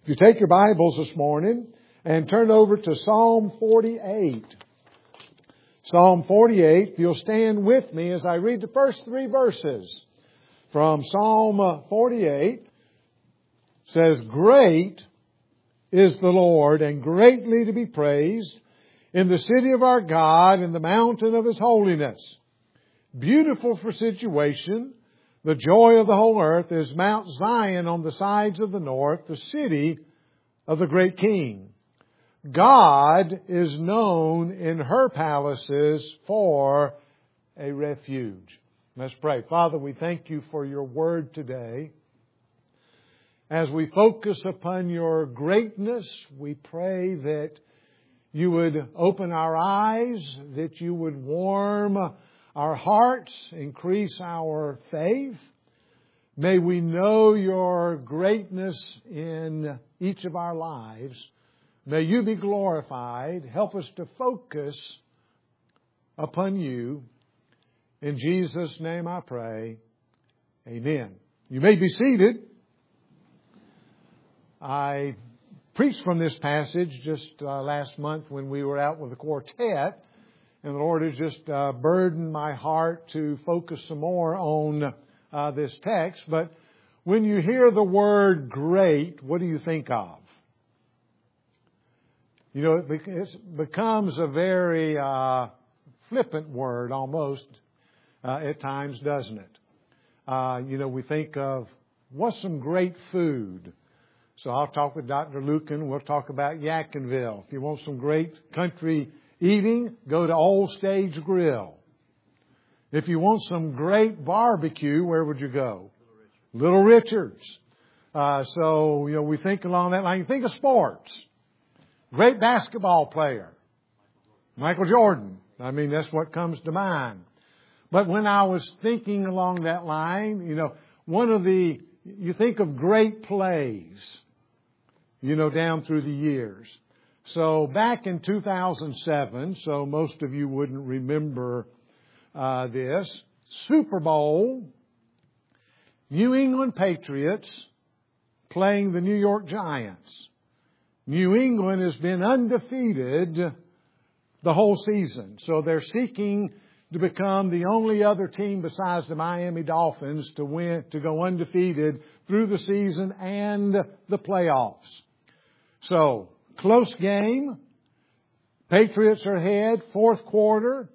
If you take your Bibles this morning and turn over to Psalm 48. Psalm 48, if you'll stand with me as I read the first three verses from Psalm 48. Says, "Great is the Lord, and greatly to be praised in the city of our God, in the mountain of His holiness. Beautiful for situation, the joy of the whole earth is Mount Zion on the sides of the north, the city of the great King. God is known in her palaces for a refuge." Let's pray. Father, we thank You for Your word today. As we focus upon Your greatness, we pray that You would open our eyes, that You would warm our hearts, increase our faith. May we know Your greatness in each of our lives. May You be glorified. Help us to focus upon You. In Jesus' name I pray. Amen. You may be seated. I preached from this passage just last month when we were out with the quartet. And the Lord has just burdened my heart to focus some more on this text. But when you hear the word great, what do you think of? You know, it becomes a very flippant word almost at times, doesn't it? We think of what's some great food. So I'll talk with Dr. Lucan. We'll talk about Yadkinville. If you want some great country eating, go to Old Stage Grill. If you want some great barbecue, where would you go? Little Richard's. We think along that line. You think of sports. Great basketball player. Michael Jordan. I mean, that's what comes to mind. But when I was thinking along that line, you think of great plays, down through the years. So back in 2007, so most of you wouldn't remember this, Super Bowl, New England Patriots playing the New York Giants. New England has been undefeated the whole season. So they're seeking to become the only other team besides the Miami Dolphins to go undefeated through the season and the playoffs. So, close game. Patriots are ahead. Fourth quarter.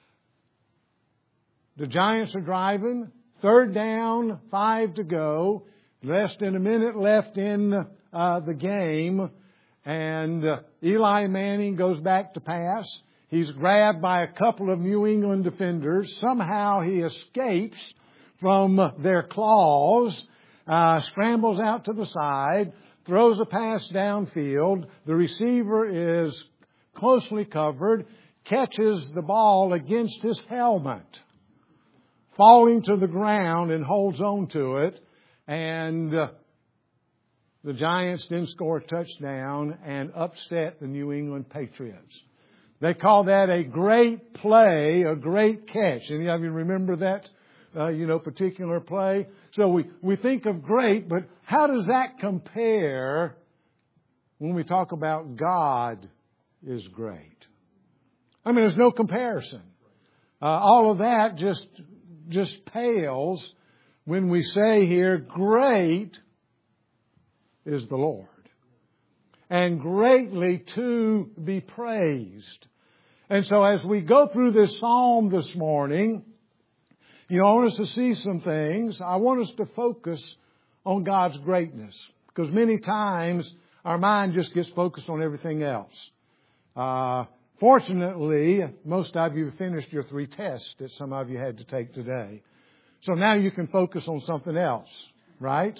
The Giants are driving. Third down, 5 to go. Less than a minute left in the game. And Eli Manning goes back to pass. He's grabbed by a couple of New England defenders. Somehow he escapes from their claws, scrambles out to the side, throws a pass downfield. The receiver is closely covered, catches the ball against his helmet, falling to the ground and holds on to it. And the Giants didn't score a touchdown and upset the New England Patriots. They call that a great play, a great catch. Any of you remember that, particular play? So we think of great, but how does that compare when we talk about God is great? I mean, there's no comparison. All of that just pales when we say here, great is the Lord, and greatly to be praised. And so as we go through this psalm this morning, I want us to see some things. I want us to focus on God's greatness, because many times our mind just gets focused on everything else. Fortunately, most of you have finished your 3 tests that some of you had to take today. So now you can focus on something else, right?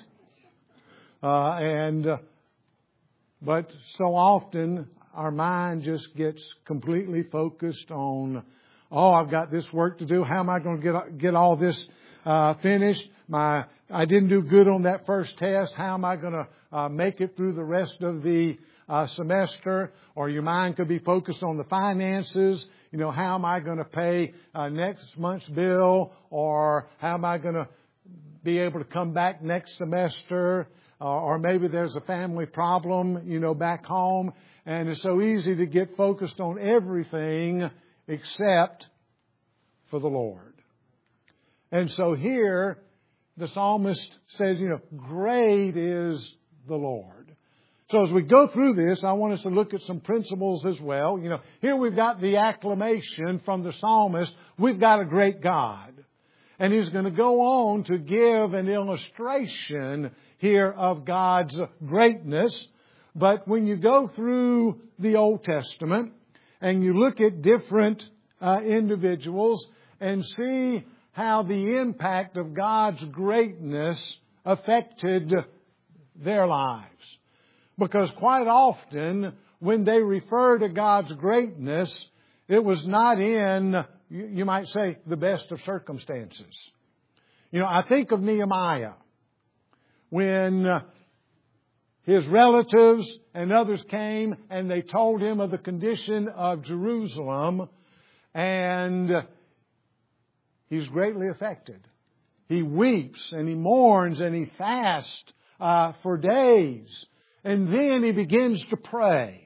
But so often our mind just gets completely focused on, I've got this work to do. How am I going to get all this finished? I didn't do good on that first test. How am I going to make it through the rest of the semester? Or your mind could be focused on the finances. How am I going to pay next month's bill? Or how am I going to be able to come back next semester? or maybe there's a family problem, back home, and it's so easy to get focused on everything except for the Lord. And so here, the psalmist says, great is the Lord. So as we go through this, I want us to look at some principles as well. Here we've got the acclamation from the psalmist. We've got a great God. And he's going to go on to give an illustration here of God's greatness. But when you go through the Old Testament and you look at different individuals and see how the impact of God's greatness affected their lives. Because quite often, when they refer to God's greatness, it was not in, you might say, the best of circumstances. I think of Nehemiah. When his relatives and others came and they told him of the condition of Jerusalem, and he's greatly affected. He weeps and he mourns and he fasts for days. And then he begins to pray.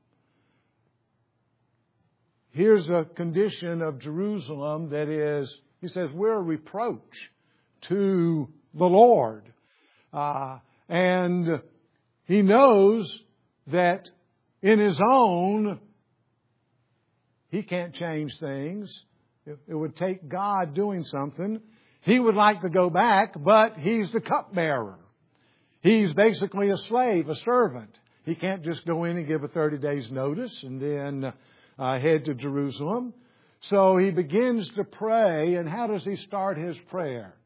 Here's a condition of Jerusalem that is, he says, we're a reproach to the Lord. And he knows that in his own, he can't change things. It would take God doing something. He would like to go back, but he's the cupbearer. He's basically a slave, a servant. He can't just go in and give a 30 days notice and then head to Jerusalem. So he begins to pray. And how does he start his prayer?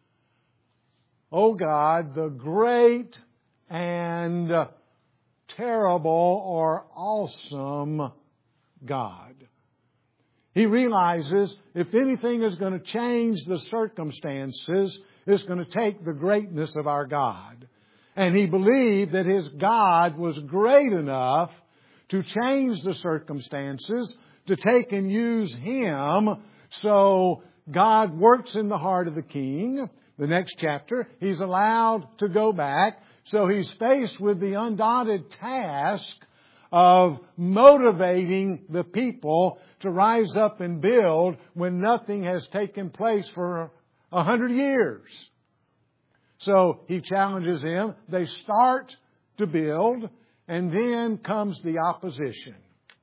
Oh God, the great and terrible or awesome God. He realizes if anything is going to change the circumstances, it's going to take the greatness of our God. And he believed that his God was great enough to change the circumstances, to take and use him. So God works in the heart of the king. The next chapter, he's allowed to go back. So he's faced with the undaunted task of motivating the people to rise up and build when nothing has taken place for 100 years. So he challenges them. They start to build, and then comes the opposition.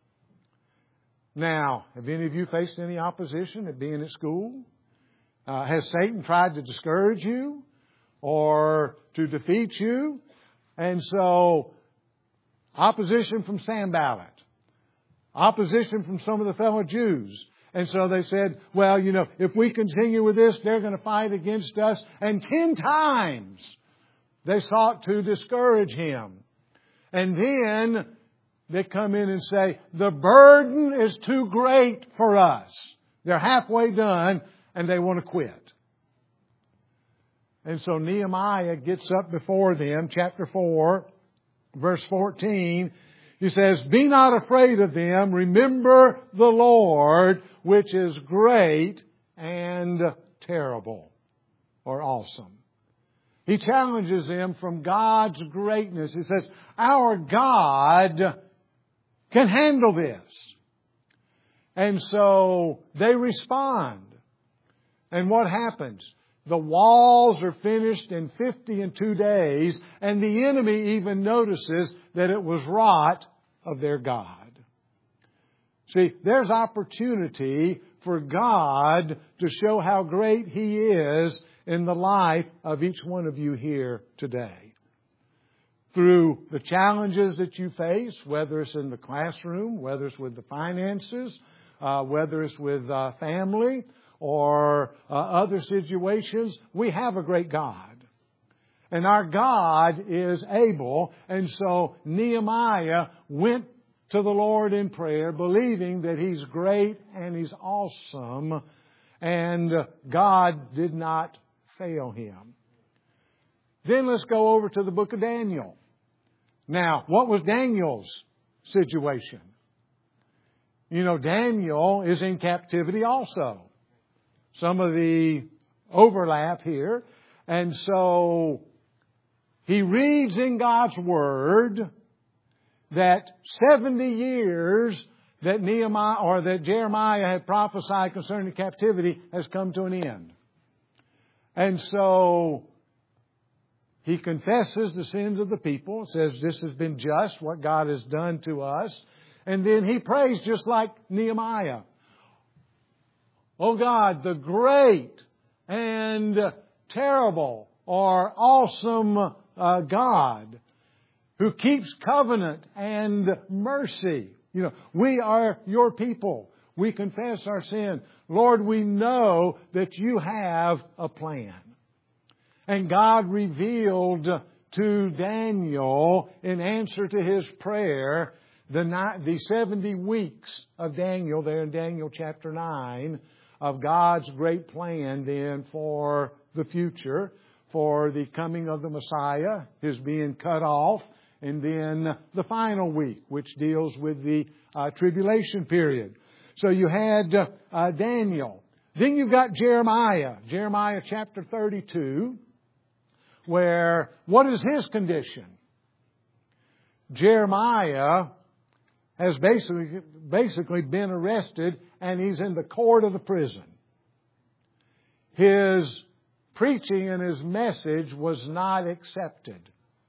Now, have any of you faced any opposition at being at school? Has Satan tried to discourage you or to defeat you? And so, opposition from Sanballat. Opposition from some of the fellow Jews. And so they said, well, if we continue with this, they're going to fight against us. And 10 times they sought to discourage him. And then they come in and say, the burden is too great for us. They're halfway done and they want to quit. And so Nehemiah gets up before them, chapter 4, verse 14. He says, be not afraid of them. Remember the Lord, which is great and terrible or awesome. He challenges them from God's greatness. He says, our God can handle this. And so they respond. And what happens? The walls are finished in 52 days, and the enemy even notices that it was wrought of their God. See, there's opportunity for God to show how great He is in the life of each one of you here today. Through the challenges that you face, whether it's in the classroom, whether it's with the finances, whether it's with family, or other situations, we have a great God. And our God is able. And so Nehemiah went to the Lord in prayer, believing that He's great and He's awesome. And God did not fail him. Then let's go over to the book of Daniel. Now, what was Daniel's situation? Daniel is in captivity also. Some of the overlap here. And so he reads in God's Word that 70 years that Jeremiah had prophesied concerning captivity has come to an end. And so he confesses the sins of the people, says this has been just, what God has done to us. And then he prays just like Nehemiah. Oh God, the great and terrible or awesome God who keeps covenant and mercy. We are your people. We confess our sin. Lord, we know that you have a plan. And God revealed to Daniel, in answer to his prayer, the 70 weeks of Daniel, there in Daniel chapter 9, of God's great plan then for the future, for the coming of the Messiah, his being cut off, and then the final week, which deals with the tribulation period. So you had Daniel. Then you've got Jeremiah. Jeremiah chapter 32, where what is his condition? Jeremiah has basically been arrested, and he's in the court of the prison. His preaching and his message was not accepted.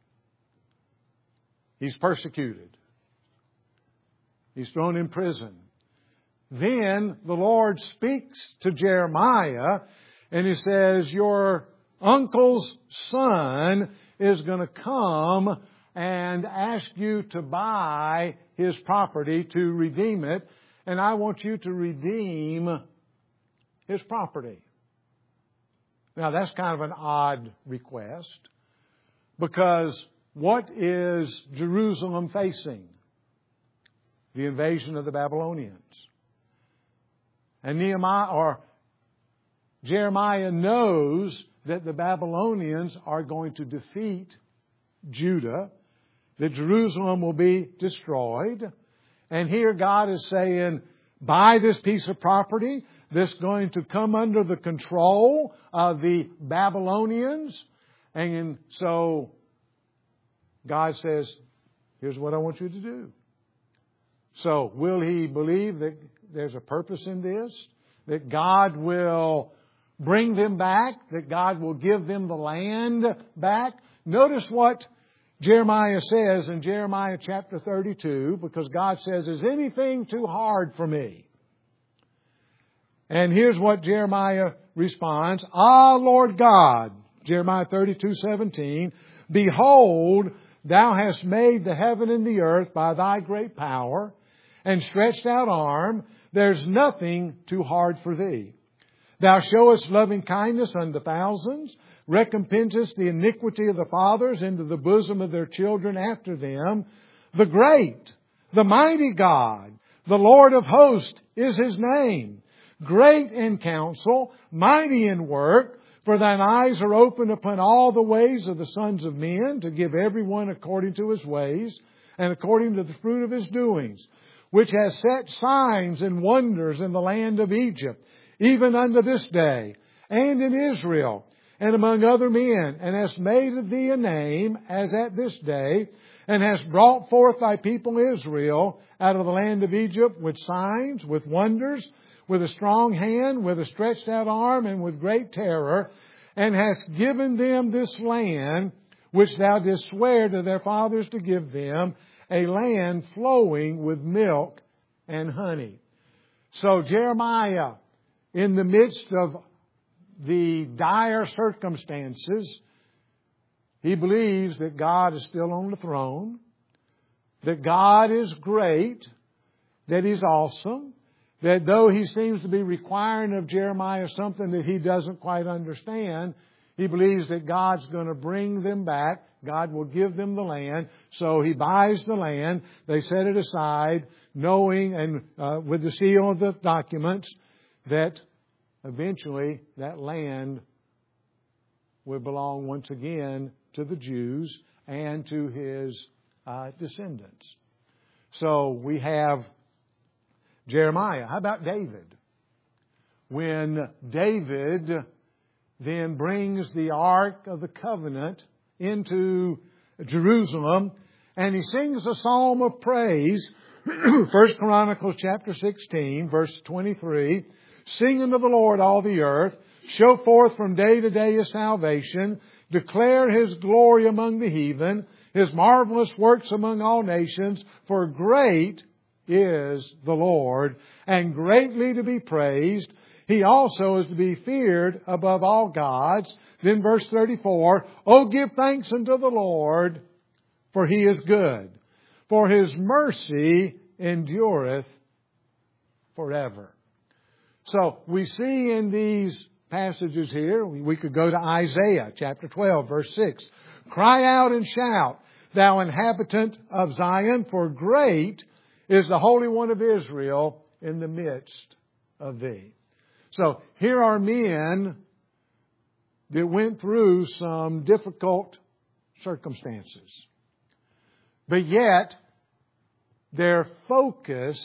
He's persecuted. He's thrown in prison. Then the Lord speaks to Jeremiah, and He says, your uncle's son is going to come and ask you to buy his property, to redeem it, and I want you to redeem his property. Now that's kind of an odd request, because what is Jerusalem facing? The invasion of the Babylonians. And Jeremiah knows that the Babylonians are going to defeat Judah, that Jerusalem will be destroyed. And here God is saying, buy this piece of property that's going to come under the control of the Babylonians. And so God says, here's what I want you to do. So will he believe that there's a purpose in this? That God will bring them back? That God will give them the land back? Notice what Jeremiah says in Jeremiah chapter 32, because God says, is anything too hard for me? And here's what Jeremiah responds. Ah, Lord God, Jeremiah 32:17, behold, thou hast made the heaven and the earth by thy great power and stretched out arm. There's nothing too hard for thee. Thou showest loving kindness unto thousands, recompensest the iniquity of the fathers into the bosom of their children after them. The great, the mighty God, the Lord of hosts is His name. Great in counsel, mighty in work, for thine eyes are open upon all the ways of the sons of men, to give every one according to his ways, and according to the fruit of his doings, which has set signs and wonders in the land of Egypt, even unto this day, and in Israel, and among other men, and hast made of thee a name, as at this day, and hast brought forth thy people Israel out of the land of Egypt with signs, with wonders, with a strong hand, with a stretched out arm, and with great terror, and hast given them this land, which thou didst swear to their fathers to give them, a land flowing with milk and honey. So Jeremiah, in the midst of the dire circumstances, he believes that God is still on the throne, that God is great, that He's awesome, that though He seems to be requiring of Jeremiah something that he doesn't quite understand, he believes that God's going to bring them back. God will give them the land. So he buys the land. They set it aside, knowing and with the seal of the documents that eventually that land will belong once again to the Jews and to his descendants. So we have Jeremiah. How about David? When David then brings the Ark of the Covenant into Jerusalem, and he sings a psalm of praise. 1 Chronicles chapter 16, verse 23. Sing unto the Lord all the earth. Show forth from day to day His salvation. Declare His glory among the heathen. His marvelous works among all nations. For great is the Lord, and greatly to be praised. He also is to be feared above all gods. Then verse 34, O give thanks unto the Lord, for He is good, for His mercy endureth forever. So we see in these passages here, we could go to Isaiah chapter 12, verse 6. Cry out and shout, thou inhabitant of Zion, for great is the Holy One of Israel in the midst of thee. So here are men that went through some difficult circumstances. But yet, their focus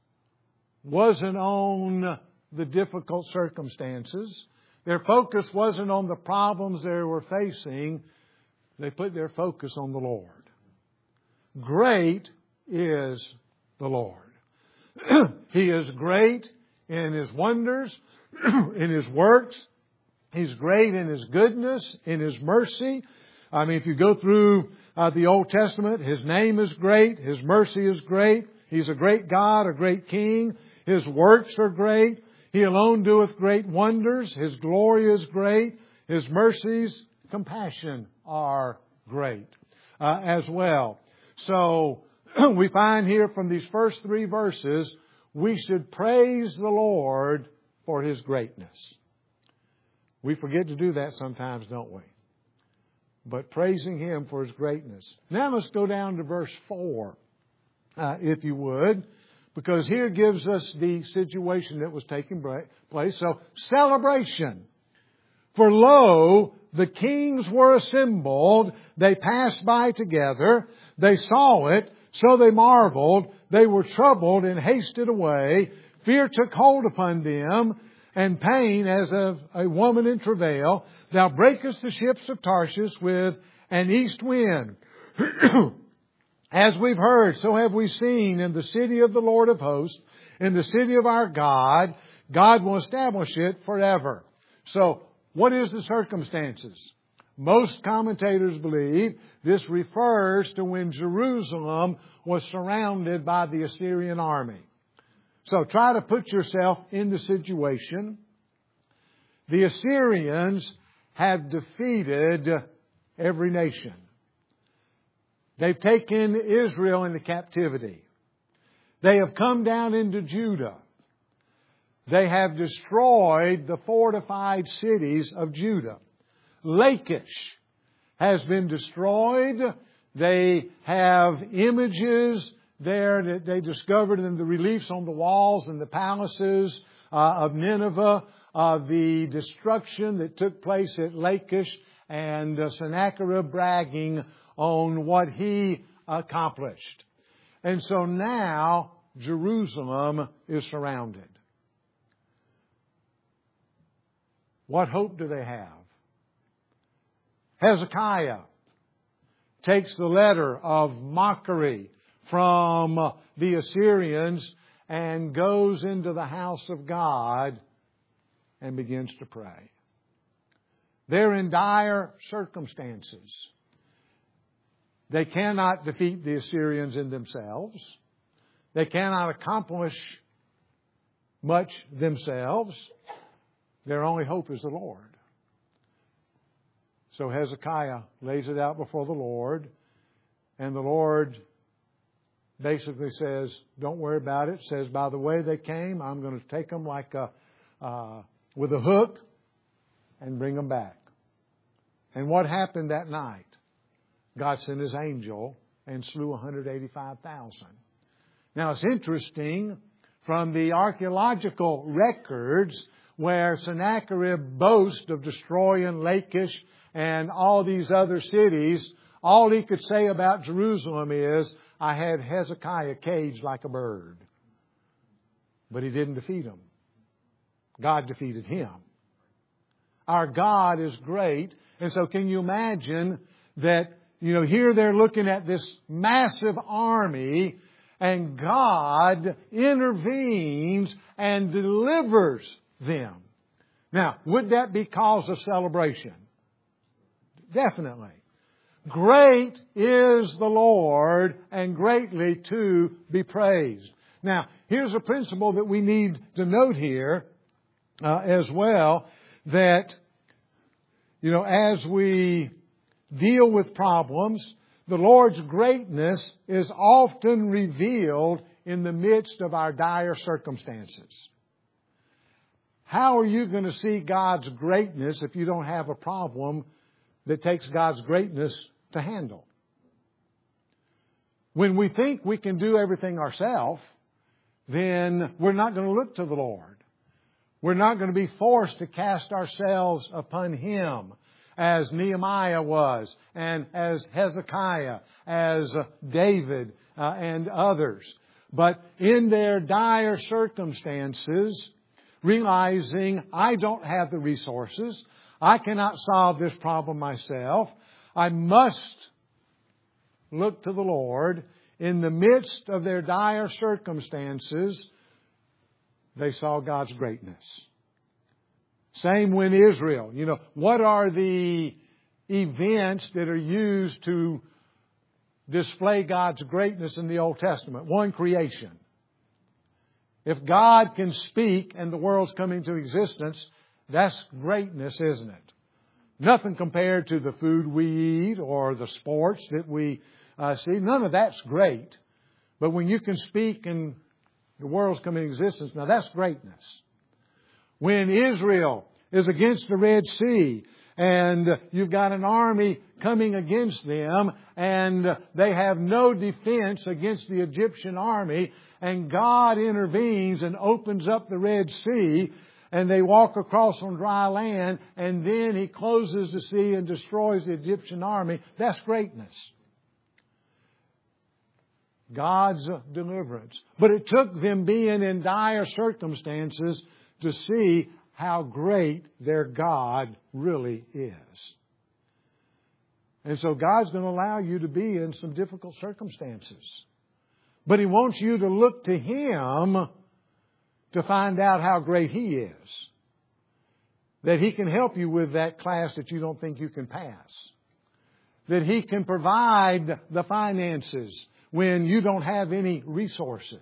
wasn't on the difficult circumstances. Their focus wasn't on the problems they were facing. They put their focus on the Lord. Great is the Lord. He is great in His wonders, in His works. He's great in His goodness, in His mercy. I mean, if you go through the Old Testament, His name is great. His mercy is great. He's a great God, a great King. His works are great. He alone doeth great wonders. His glory is great. His mercies, compassion are great as well. So we find here from these first 3 verses, we should praise the Lord for His greatness. We forget to do that sometimes, don't we? But praising Him for His greatness. Now let's go down to verse 4, if you would, because here gives us the situation that was taking place. So, celebration. For lo, the kings were assembled. They passed by together. They saw it, so they marveled. They were troubled and hasted away. Fear took hold upon them, and pain as of a woman in travail. Thou breakest the ships of Tarshish with an east wind. As we've heard, so have we seen in the city of the Lord of hosts, in the city of our God. God will establish it forever. So, what is the circumstances? Most commentators believe this refers to when Jerusalem was surrounded by the Assyrian army. So try to put yourself in the situation. The Assyrians have defeated every nation. They've taken Israel into captivity. They have come down into Judah. They have destroyed the fortified cities of Judah. Lachish has been destroyed. They have images there that they discovered in the reliefs on the walls and the palaces of Nineveh of the destruction that took place at Lachish, and Sennacherib bragging on what he accomplished. And so now Jerusalem is surrounded. What hope do they have? Hezekiah takes the letter of mockery from the Assyrians and goes into the house of God and begins to pray. They're in dire circumstances. They cannot defeat the Assyrians in themselves. They cannot accomplish much themselves. Their only hope is the Lord. So Hezekiah lays it out before the Lord, and the Lord basically says, don't worry about it. Says, by the way they came, I'm going to take them like with a hook and bring them back. And what happened that night? God sent His angel and slew 185,000. Now it's interesting, from the archaeological records where Sennacherib boasts of destroying Lachish and all these other cities, all he could say about Jerusalem is, I had Hezekiah caged like a bird. But he didn't defeat him. God defeated him. Our God is great. And so can you imagine that, here they're looking at this massive army, and God intervenes and delivers them. Now, would that be cause of celebration? Definitely. Great is the Lord, and greatly to be praised. Now, here's a principle that we need to note here as well, that, as we deal with problems, the Lord's greatness is often revealed in the midst of our dire circumstances. How are you going to see God's greatness if you don't have a problem that takes God's greatness to handle? When we think we can do everything ourselves, then we're not going to look to the Lord. We're not going to be forced to cast ourselves upon Him, as Nehemiah was, and as Hezekiah, as David, and others. But in their dire circumstances, realizing I don't have the resources, I cannot solve this problem myself, I must look to the Lord. In the midst of their dire circumstances, they saw God's greatness. Same when Israel. What are the events that are used to display God's greatness in the Old Testament? One, creation. If God can speak and the world's come into existence, that's greatness, isn't it? Nothing compared to the food we eat or the sports that we see. None of that's great. But when you can speak and the world's come into existence, now that's greatness. When Israel is against the Red Sea and you've got an army coming against them and they have no defense against the Egyptian army, and God intervenes and opens up the Red Sea, and they walk across on dry land, and then He closes the sea and destroys the Egyptian army, that's greatness. God's deliverance. But it took them being in dire circumstances to see how great their God really is. And so God's going to allow you to be in some difficult circumstances. But He wants you to look to Him to find out how great He is. That He can help you with that class that you don't think you can pass. That He can provide the finances when you don't have any resources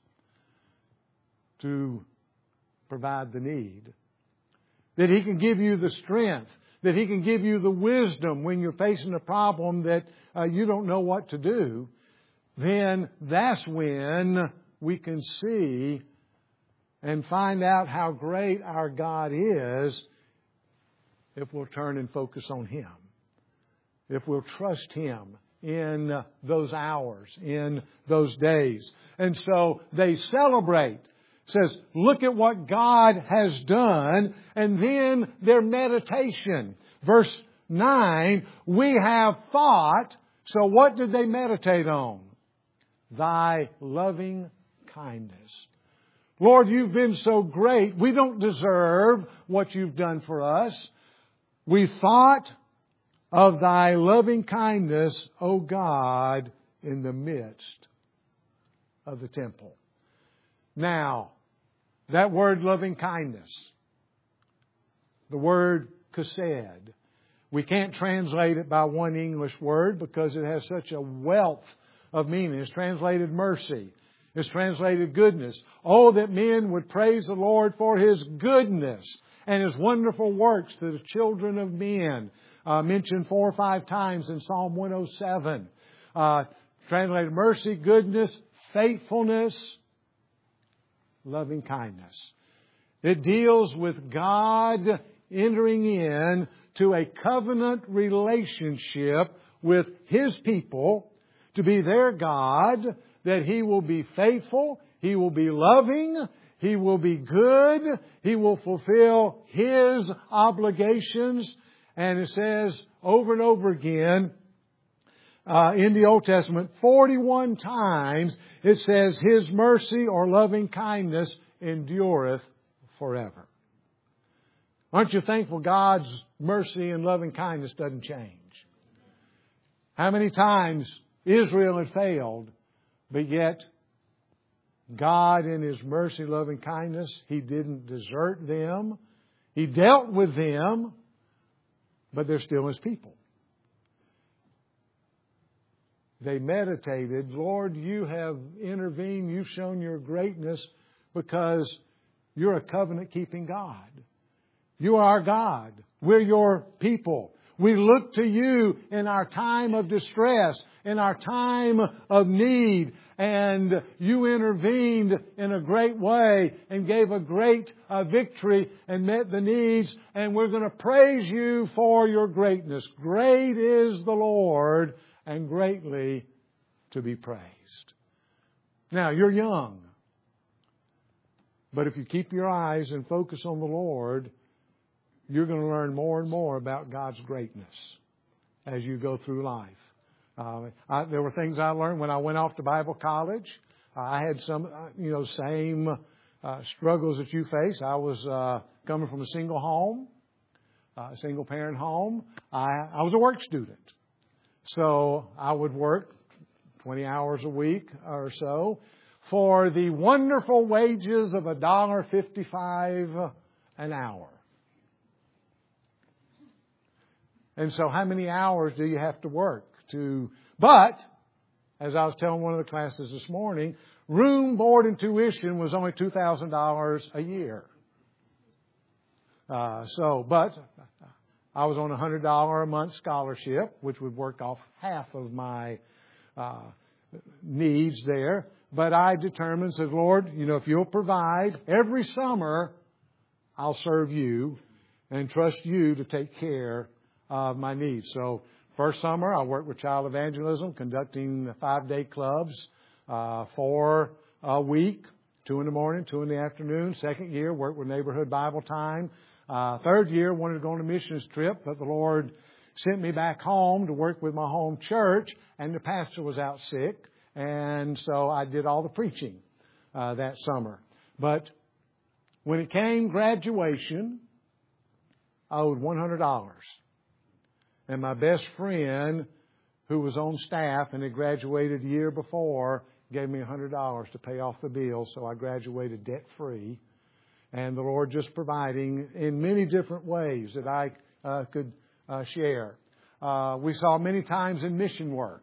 to provide the need. That He can give you the strength. That He can give you the wisdom when you're facing a problem that you don't know what to do. Then that's when we can see and find out how great our God is if we'll turn and focus on Him. If we'll trust Him in those hours, in those days. And so they celebrate. It says, look at what God has done. And then their meditation. Verse 9, we have thought. So what did they meditate on? Thy loving kindness. Lord, You've been so great. We don't deserve what You've done for us. We thought of Thy loving kindness, O God, in the midst of the temple. Now, that word loving kindness, the word chesed, we can't translate it by one English word because it has such a wealth of meaning. It's translated mercy. It's translated goodness. Oh, that men would praise the Lord for His goodness and His wonderful works to the children of men. Mentioned 4 or 5 times in Psalm 107. Translated mercy, goodness, faithfulness, loving kindness. It deals with God entering in to a covenant relationship with His people to be their God, that He will be faithful, He will be loving, He will be good, He will fulfill His obligations. And it says over and over again in the Old Testament, 41 times it says His mercy or loving kindness endureth forever. Aren't you thankful God's mercy and loving kindness doesn't change? How many times Israel had failed, but yet God in His mercy, love, and kindness, He didn't desert them. He dealt with them, but they're still His people. They meditated, Lord, You have intervened, You've shown Your greatness because You're a covenant-keeping God. You are our God. We're Your people. We look to You in our time of distress, in our time of need, and You intervened in a great way and gave a great victory and met the needs, and we're going to praise You for Your greatness. Great is the Lord and greatly to be praised. Now, you're young, but if you keep your eyes and focus on the Lord, you're going to learn more and more about God's greatness as you go through life. There were things I learned when I went off to Bible college. I had some, same struggles that you face. I was coming from a single home, single parent home. I was a work student. So I would work 20 hours a week or so for the wonderful wages of $1.55 an hour. And so how many hours do you have to work to... But, as I was telling one of the classes this morning, room, board, and tuition was only $2,000 a year. But I was on a $100 a month scholarship, which would work off half of my needs there. But I determined, said, Lord, if You'll provide, every summer I'll serve You and trust You to take care of my needs. So first summer I worked with Child Evangelism, conducting 5-day clubs for a week, 2 in the morning, 2 in the afternoon. Second year worked with Neighborhood Bible Time. Third year wanted to go on a missions trip, but the Lord sent me back home to work with my home church, and the pastor was out sick, and so I did all the preaching that summer. But when it came graduation, I owed $100. And my best friend, who was on staff and had graduated a year before, gave me $100 to pay off the bill. So I graduated debt-free. And the Lord just providing in many different ways that I could share. We saw many times in mission work,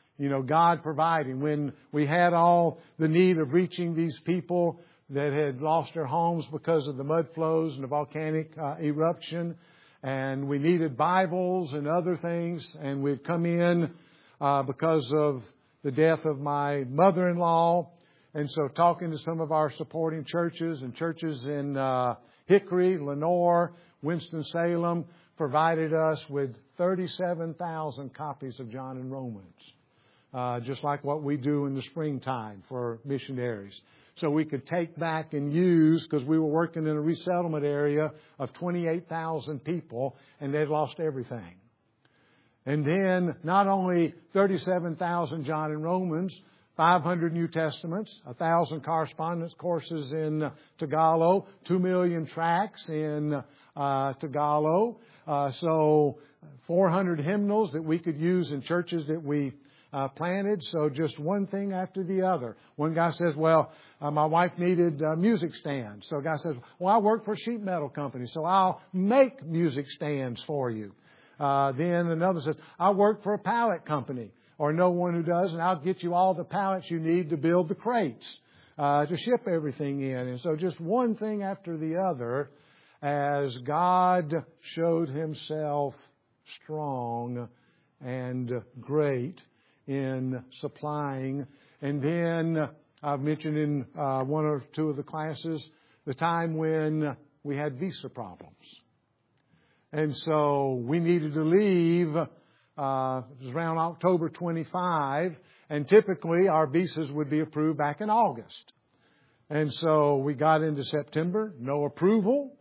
God providing. When we had all the need of reaching these people that had lost their homes because of the mud flows and the volcanic eruption, and we needed Bibles and other things, and we'd come in because of the death of my mother-in-law. And so talking to some of our supporting churches and churches in Hickory, Lenore, Winston-Salem, provided us with 37,000 copies of John and Romans, just like what we do in the springtime for missionaries. So we could take back and use, because we were working in a resettlement area of 28,000 people, and they'd lost everything. And then not only 37,000 John and Romans, 500 New Testaments, 1,000 correspondence courses in Tagalog, 2 million tracts in Tagalog, so 400 hymnals that we could use in churches that we planted. So just one thing after the other. One guy says, my wife needed music stands. So a guy says, I work for a sheet metal company, so I'll make music stands for you. Then another says, I work for a pallet company, or know one who does, and I'll get you all the pallets you need to build the crates, to ship everything in. And so just one thing after the other, as God showed Himself strong and great in supplying. And then I've mentioned in one or two of the classes the time when we had visa problems. And so we needed to leave. It was around October 25, and typically our visas would be approved back in August. And so we got into September, no approval.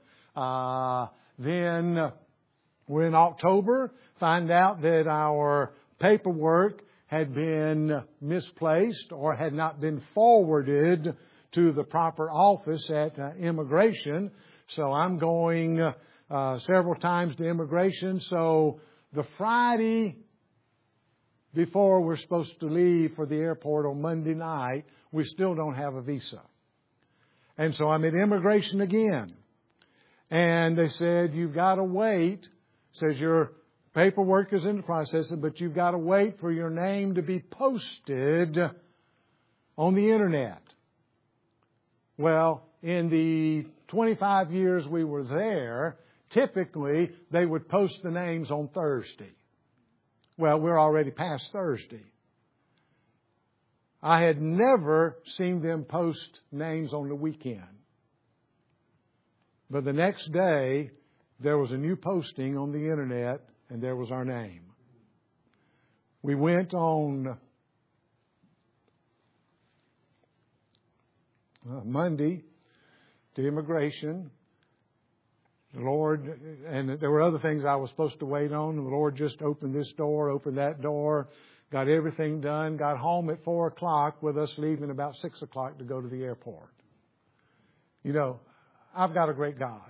Then we're in October, find out that our paperwork had been misplaced or had not been forwarded to the proper office at immigration. So I'm going several times to immigration. So the Friday before we're supposed to leave for the airport on Monday night. We still don't have a visa. And so I'm at immigration again. And they said, you've got to wait. Says your paperwork is in the process, but you've got to wait for your name to be posted on the internet. Well, in the 25 years we were there, typically they would post the names on Thursday. Well, we're already past Thursday. I had never seen them post names on the weekend. But the next day, there was a new posting on the internet, and there was our name. We went on Monday to immigration. The Lord, and there were other things I was supposed to wait on. The Lord just opened this door, opened that door, got everything done, got home at 4 o'clock with us leaving about 6 o'clock to go to the airport. You know, I've got a great God.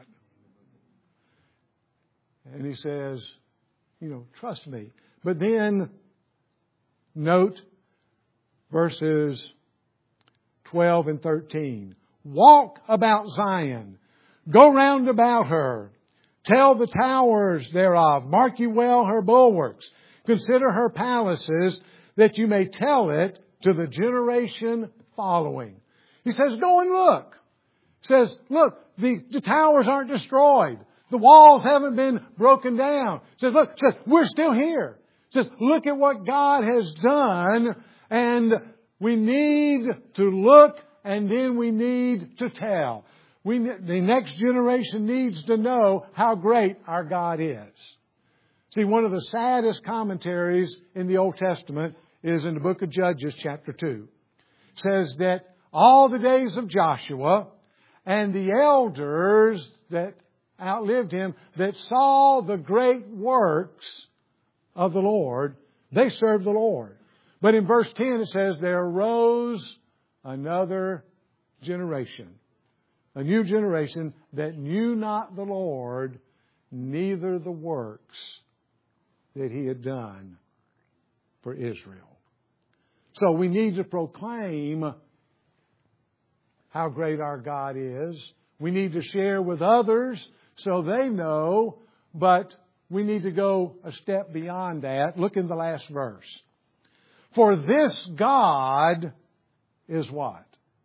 And He says, you know, trust me. But then, note verses 12 and 13. Walk about Zion. Go round about her. Tell the towers thereof. Mark you well her bulwarks. Consider her palaces, that you may tell it to the generation following. He says, go and look. He says, look, the towers aren't destroyed. The walls haven't been broken down. He says, look, we're still here. He says, look at what God has done, and we need to look, and then we need to tell. The next generation needs to know how great our God is. See, one of the saddest commentaries in the Old Testament is in the book of Judges, chapter 2. It says that all the days of Joshua and the elders that outlived him, that saw the great works of the Lord, they served the Lord. But in verse 10 it says, there arose another generation. A new generation that knew not the Lord, neither the works that He had done for Israel. So we need to proclaim how great our God is. We need to share with others so they know, but we need to go a step beyond that. Look in the last verse. For this God is what?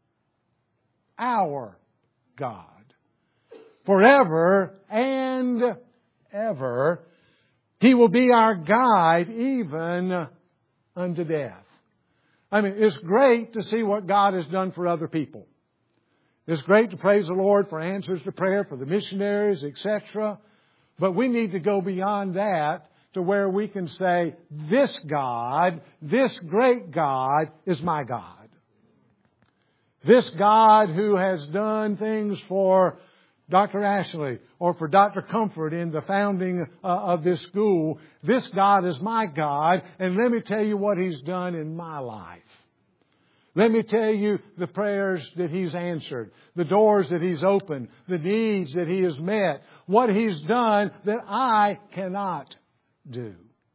Our God. Forever and ever, He will be our guide even unto death. I mean, it's great to see what God has done for other people. It's great to praise the Lord for answers to prayer, for the missionaries, etc. But we need to go beyond that to where we can say, this God, this great God, is my God. This God who has done things for Dr. Ashley or for Dr. Comfort in the founding of this school, this God is my God, and let me tell you what He's done in my life. Let me tell you the prayers that He's answered, the doors that He's opened, the needs that He has met, what He's done that I cannot do.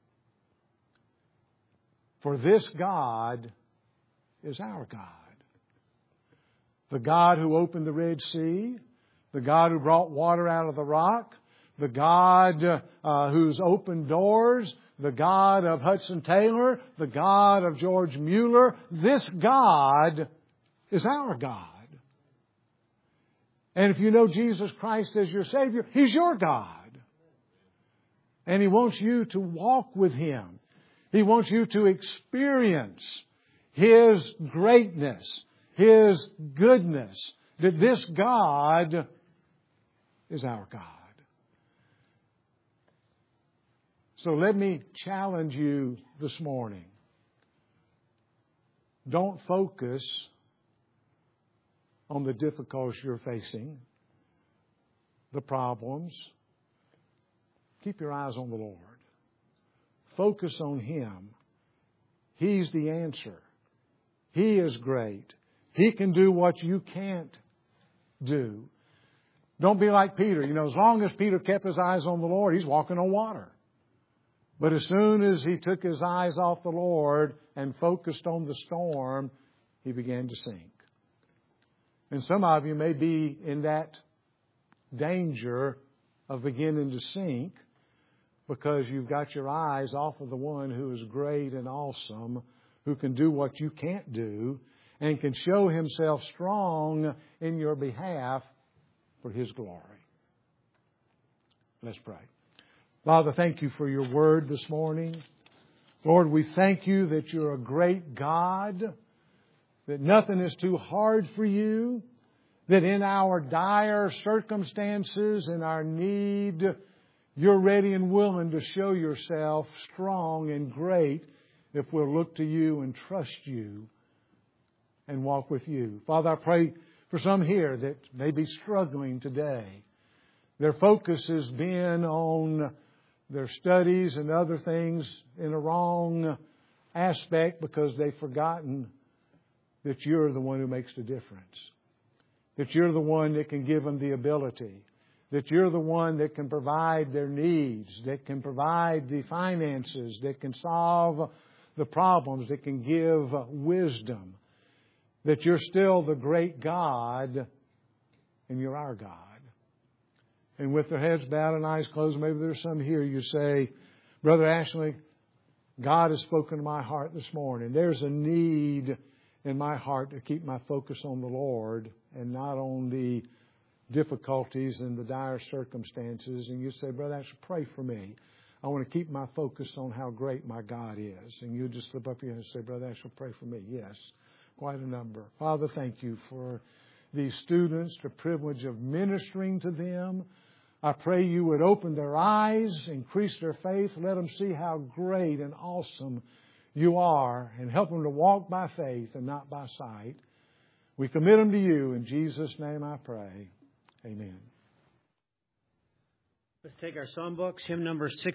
For this God is our God. The God who opened the Red Sea, the God who brought water out of the rock, the God who's opened doors, the God of Hudson Taylor, the God of George Mueller. This God is our God. And if you know Jesus Christ as your Savior, He's your God. And He wants you to walk with Him. He wants you to experience His greatness, His goodness, that this God is our God. So let me challenge you this morning. Don't focus on the difficulties you're facing, the problems. Keep your eyes on the Lord. Focus on Him. He's the answer. He is great. He can do what you can't do. Don't be like Peter. You know, as long as Peter kept his eyes on the Lord, he's walking on water. But as soon as he took his eyes off the Lord and focused on the storm, he began to sink. And some of you may be in that danger of beginning to sink because you've got your eyes off of the one who is great and awesome, who can do what you can't do, and can show Himself strong in your behalf for His glory. Let's pray. Father, thank You for Your Word this morning. Lord, we thank You that You're a great God, that nothing is too hard for You, that in our dire circumstances, in our need, You're ready and willing to show Yourself strong and great if we'll look to You and trust You and walk with You. Father, I pray for some here that may be struggling today. Their focus has been on their studies and other things in a wrong aspect because they've forgotten that You're the one who makes the difference. That You're the one that can give them the ability. That You're the one that can provide their needs, that can provide the finances, that can solve the problems, that can give wisdom. That You're still the great God and You're our God. And with their heads bowed and eyes closed, maybe there's some here you say, Brother Ashley, God has spoken to my heart this morning. There's a need in my heart to keep my focus on the Lord and not on the difficulties and the dire circumstances. And you say, Brother Ashley, pray for me. I want to keep my focus on how great my God is. And you just slip up your hand and say, Brother Ashley, pray for me. Yes, quite a number. Father, thank You for these students, the privilege of ministering to them. I pray You would open their eyes, increase their faith, let them see how great and awesome You are, and help them to walk by faith and not by sight. We commit them to You. In Jesus' name I pray. Amen. Let's take our songbooks, hymn number 6.